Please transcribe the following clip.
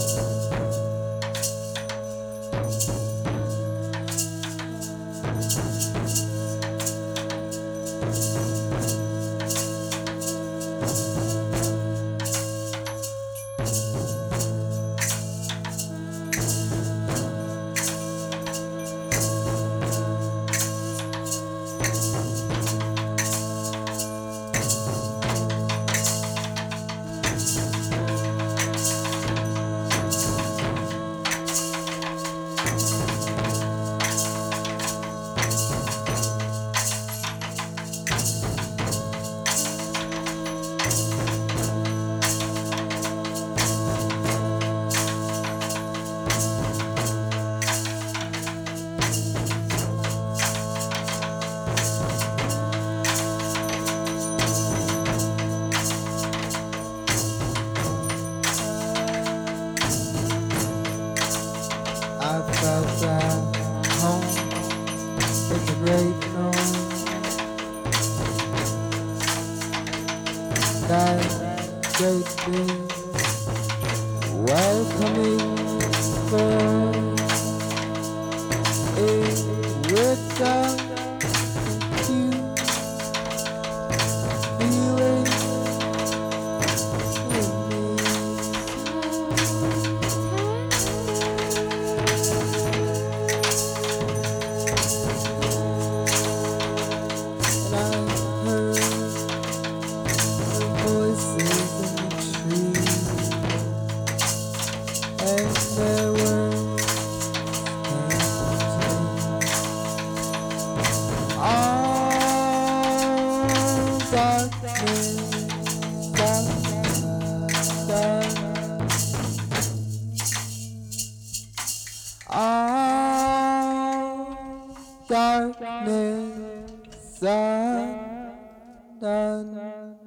I felt at home in the great north. That great big welcoming bird. It would come to feeling in me. And I heard voices in the trees, and there were all darkness, all darkness undone.